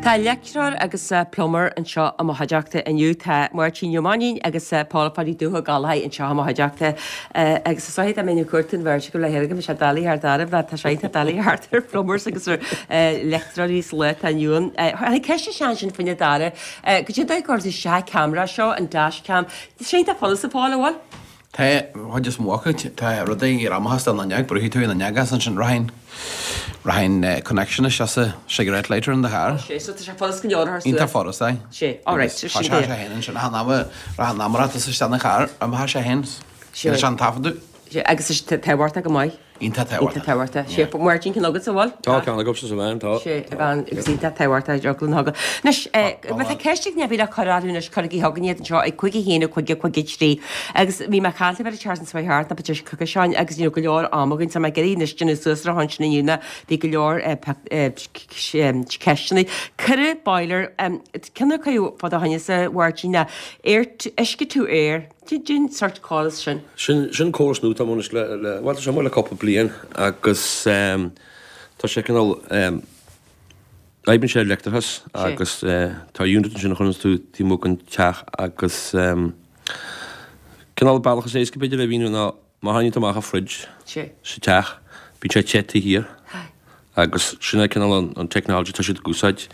Tá lecturer agus plumber an seo am haideachta aniu tá Martin Jomanin agus Paul Paddy dútha galhaid an seo am haideachta agus said am menu curtain verse go le hergam se dalí ar darh le tá séint dalí hartar plumbers agus lecturer is le aniuan. Hanna ceiste sean sin fanne dara go dtí dá gá se camera seo an dashcam. Séint a follas a Paul Tá just móchaid tá rudaí ramhastal na neag, brú tú na neagas an sin rain connection is just a cigarette later in the hair. So tá sé follas go leor Ínta forras é. sé. All right, so sin hen sin hanama namara is stanna char am ha sé hen. Sin san tafadu. Agus is tewarta go mai. Ínta tewarta. Sé Martin cin agad sa bhil? Tá ceanna go sa bhain tá. Sé bhain agus ínta tewarta joglan haga. Nes bheit a ceiste ne bhí a choráúnas chuí hagan iad anseo ag chuige héanana chuige trí. Agus bhí me chaanta bheit Charles sa heart na betir chucha seáin agus ní go leor amaginn sa geínas duna suasra hansna dúna bhí go leor ceistena. Curre boiler cinna chuú fád a haine sa bhhairtína isce tú Dyn sort calls sin? Sin córas nú tá múnas le bhil sem le coppa blian agus tá sé canál aibann sé lectarthas agus tá dúnta sin chunas tú tímú an teach agus canál bailachas éisce beidir le bhíú ná má haine amach a frid sé teach bí sé chetí hir agus sinna canál an technology tá siad gúsáid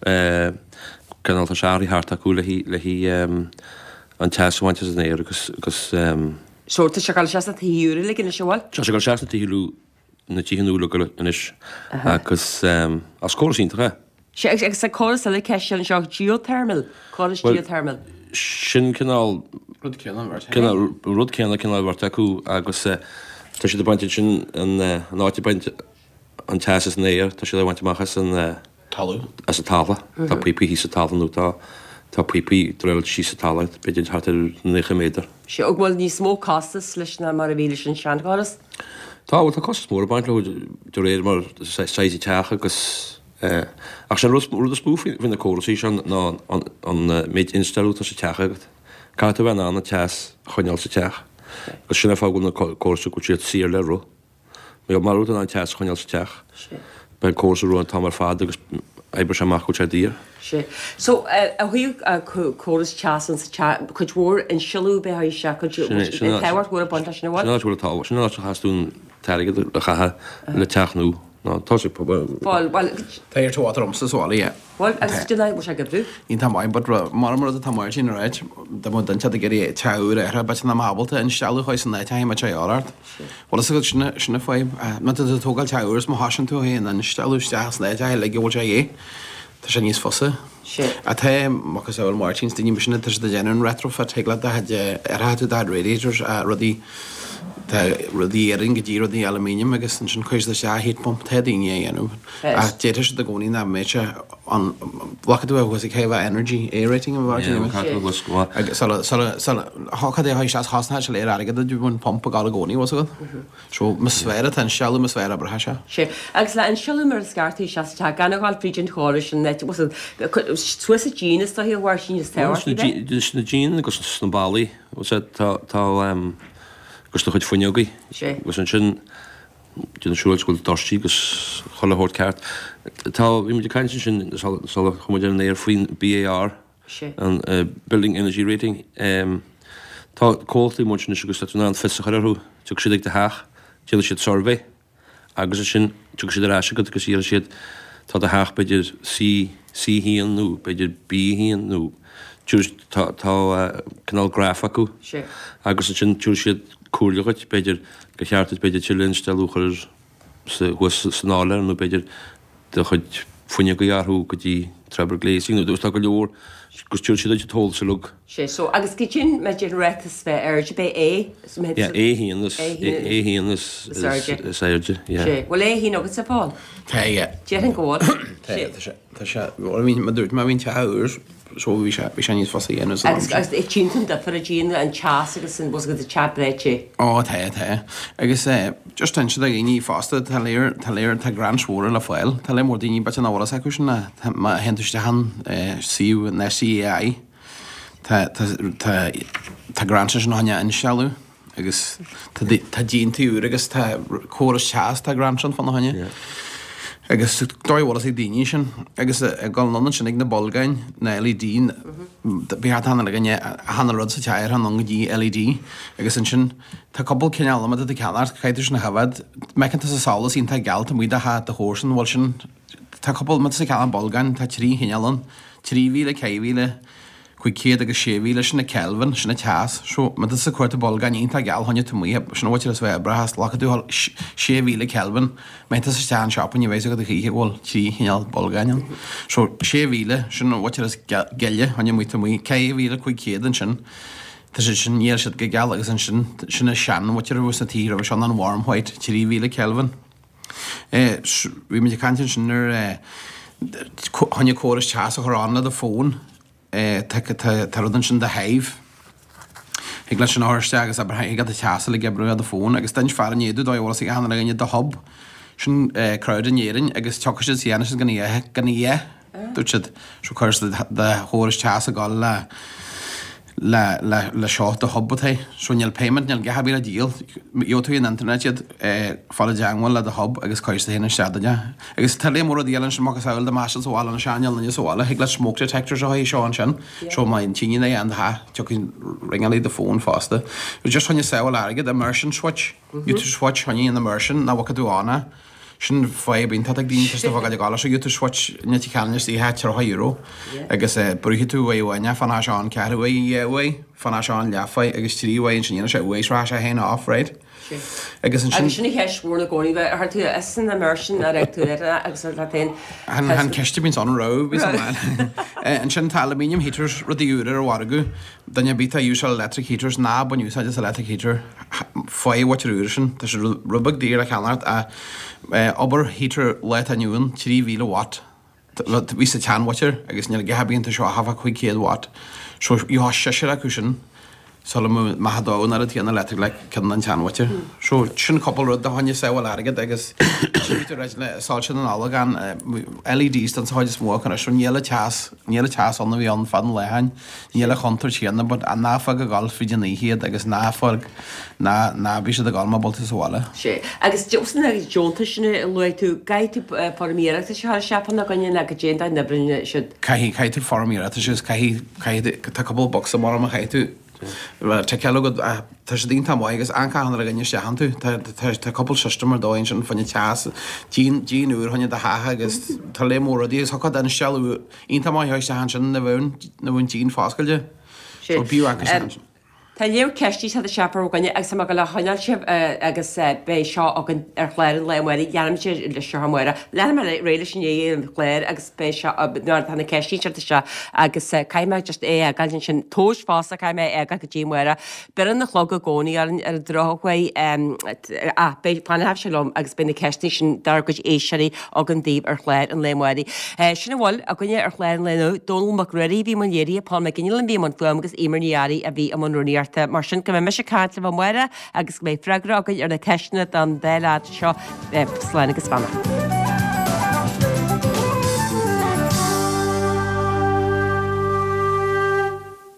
canál tá seaí háart acu le hí an teashaint is an éir agus Sóirta se gáil seasta tíúra le gin seáil? Tá sé gáil seasta tíú na tíúla go inis agus a scóirasíntacha. sé agus sa choras le ceisian seo geothermal, choras geothermal. Sin cinál rud céanna cinál bhar acu agus tá si bainte sin an áiti baint an teas an éir, tá si le baintteachchas an talú as a tala, tá pipi hí sa talanú tá pipi dreil sí sa talaid, beidir hat 9 méter. sé og bhfuil ní smó castas leis na mar a bhíle sin seanáras? Tá bhfuil tá cost mór baint le do réir mar 6 teach agus ach sé rud a spúf fin na chorasí an méid instalú tá sa teach agat. Cáta bheith anna teas chuineal sa teach. Gus sinna fágún na chorasú go siad sír le ru. Mé marú an teas chuineal sa teach. Be chorasú an tamar fád agus ebre semach go sé dír. So a thuú choras teasan chuid mhór in siú be se tehar bhór a banta sin bhil? Sinna tá sinna hasún teige a chathe le teachnú ná tá sé Táir tú sa sála Bhil agus duna mu se gobrú? Ín tá main bud mar a tamáir sin réid de mu den te gurí teúr ar bet na mábalta in seúáis san éime te áart. Bhil go sinna fáib na tógáil teúrs má hasan tú héon an steústeach le le bhil sé Tá sé níos fosa. A the máchas bhfuil Martins daní sinna tar de déanaan retrofit teagla arthú dá radiators a rudí ring dí rudí alumínium agus sin chuis se hít pomp tedaíine dhéanú. A déidir se a gcóí na méte an bhachaú agus i chéh energy aerating háchad é se hasna se léir agad a dúbún pompa gal gcóí was go. Só me sfére an seú me sfére bre se. sé agus le an siú mar scartaí se gannáil frígin choir sin net Suas a Gínas tá híhhar sin is teir. na Jean agus na Bali tá gus chuid fuineogaí gus an sin duna siúilsúil dortí gus cholathirt ceart. Tá bhí de caiin sin chumuidir an éir faoin BAR an Building Energy Rating. Tá cóiltaí mu sin agus ná an fisa chuirú tu siad ag de heach tíile siad survey agus sin tu siad aráise go agus íar siad tá a heach beidir C híon nó beidir B híon nó tá canál graf acu agus sin tú siad cúlagat beidir go cheartid beidir tilinn stelúchar sanáir nó beidir de chuid fuine go dhearthú go dtí trebar gléising nó dús go leor gus túil siad a tóil se lug. sé so agus go sin me gin retas bheith airde be híon is éirde. Bhfuil hí agus sa fáil? Tá Dé an gáil? Tá sé bhil dúirt má bhín teúr so bhí sé níos fosa dhéanú. Agus é tíúnta de far a ddíana an teas agus sin bus go de chatbreite. Tá. Agus just ten se a ní fásta taléir tá gran swóra le fáil, Tá le mór daoine bet an áras acu sinna hentuiste han siú na CAI tá gran sin haine in seú agus tá díontaú agus tá choras teas tá gran fan haine. agus dóhhil sé daine sin agus gáil London sin ag na bolgain na LED bí hanna le ganne hanna rud sa teir an dí LED agus an sin tá coppal cineala a ceart caiidir na hafad mecinn sa saolas ín tá gealt a muide ha de hósan bhil sin tá coppal mat sa cean bolgain tá trí chinealan 3,000 5,000 chuig agus 6,000 sinna Kelvin sinna teas so man sa cuairta bolgain ínta geall honne tú mí sinna bhaite is bheith brahas le dú 6,000 Kelvin meinta sa tean seapan ní bhééis go chi bhil trí chineal bolgain so 6,000 sinna bhaite is geile honne muoita mí 1,000 chuig an sin Tá sé sin níar siad go geall agus an sinna sean bhaite bhs na tíí a bh sean an warmhaid 3,000 Kelvin. Bhí me cantin sinnar honne choras teas a choránna a fón tardan sin de haimh. Ig lei sin áiriste agus aber ag a teasa le gebrú a fón, agus den fear éadú dóhhil sig hanna a gine de hob sin crowd an éirin agus tu sé síana sin gan é dút siad so chuir de hóris teasa gáil le seo a hobbbathe so neal payment neal gehabí a díal tú in internet iad fall deanghil le a hob agus coiste héna seadaide agus tal mór a díalan sem agus saoil de meisi sáil an seaneal na sála ag le smoke detector seo seán sin seo mai tíine an ha tucinn ringalí de fón fásta just chunne saoil aige immersion switch tú switch chuní in immersion na bhacha dúána sin fáib bín ag dín testa bhagaid gála so tú switch netí ceannis í het €1 agus bruthe tú bhhaine fanná seán ceirhha fanná seán lefaid agus tríhhain sin sé bhhéisrá sé héna áfraid. Agus sinna heismór na gcóí bheith tú san immersion a tú agus le Han ceiste bín an rá bhí an sin talmínium heaters rudíúr ar bhhargu danne bíta úsá electric heaters ná ban úsáid is electric heater fáhhaúir sin tá sé rubag dír a cheanart a obair heater leit aniuúin 3,000 watt ví a teanhair agus ne gehabíonnta seo hafa chuig 100 watt so íá se acu sin Sal mahadón ar a tíanana electric le cin an teanhaite. So sin coppal rud a tháine saoil agad agus le sáil sin an ála gan LEDs dan sáid smó chuna sún níla teas anna bhí an fan lehain níla chutar tíanana, bud a náfa go gáil fiidir íhiad agus náfag ná bhí sé a gáil má bolta sála. sé. Agus Josan agus Jonta sinna lu tú gaiitú formíachta se seapanna gaine le go déanta na brine si. Caiitir formíachta sé tá coppal box a mar a chaitú. Te ceagad tá sé dín tam agus ancáhanna a gine sehan tú tá coppal systemar dóin sin fanne teas díúr honne de hathe agus tá le mór a díos hocha an seú on tam heis sehan sin na bhin dín fáscailde bíú agus. Tá léir ceistí a seapar gaine ag sam go le haneil sib agus bé seo agan ar chléir le muir dheanam sé le sehamara. Lena réile sin é chléir agus bé tána ceistí se agus caiime just é galinn sin tóis fása caiime ag go ddímara. Bean na chlog a gcóí ar drochaid bé fanheh se lom agus bena ceistí sin dar go éisií agan díobh ar chléir an lémhaí. Sinna bhil a gonne ar chléir lenu dóach ruí bhí man éirí pá me gine bhí man fum agus imarníarí a bhí am an ruíar mar sin go me se cáint le muire agus mé freigra agaid ar na ceisna an déile seo sláin agus fanna.